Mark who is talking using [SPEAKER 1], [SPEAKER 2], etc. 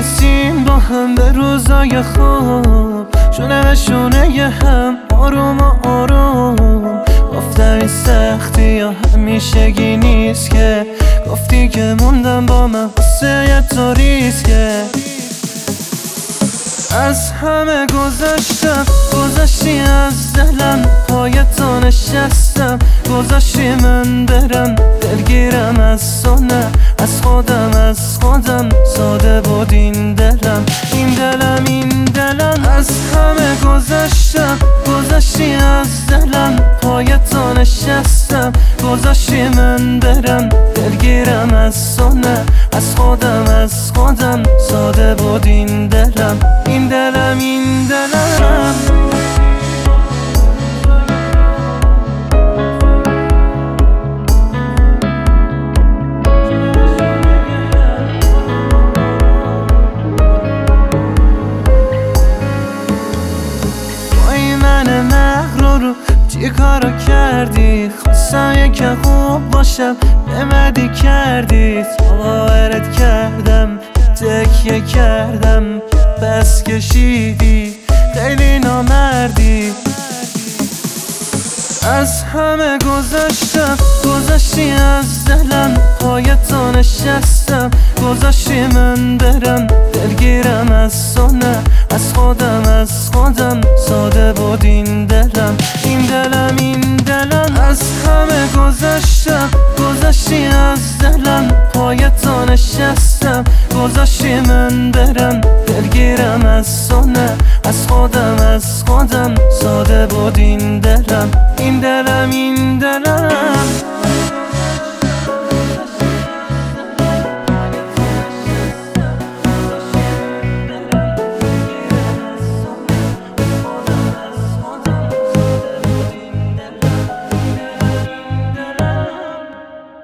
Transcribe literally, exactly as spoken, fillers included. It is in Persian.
[SPEAKER 1] رسیم با هم به روزای خوب، شونه به شونه هم آروم و آروم. گفتم این سختی یا همیشگی نیست که، گفتی که موندم با من واسه تو ریسکه. از همه گذشتم، گذشتی از دلم، پای تو نشستم، گذاشتی من برم، دلگیرم از تو نه از خودم، از خودم ساده بود این دلم، این دلم این دلم. از همه گذشتم، گذشتی از دلم، پای تو نشستم، گذاشتی من برم، دلگیرم از تو نه از خودم، از خودم ساده بود این دلم، این دلم این دلم. وای من مغرور چی کارو کردی، خواستم یکم خوب باشم نمدی کردی، باورت کردم تکیه کردم بس کشیدی خیلی نامردی. از همه گذشتم، گذشتی از دلم، پای تو نشستم، گذاشتی من برم، دلگیرم از تو نه از خودم، از خودم ساده بود این دلم، این دلم این دلم. از همه گذشتم، گذشتی از دلم، پای تو نشستم، گذاشتی من برم، دلگیرم از تو نه از خودم، از خودم ساده بود این دلم، این دلم این دلم.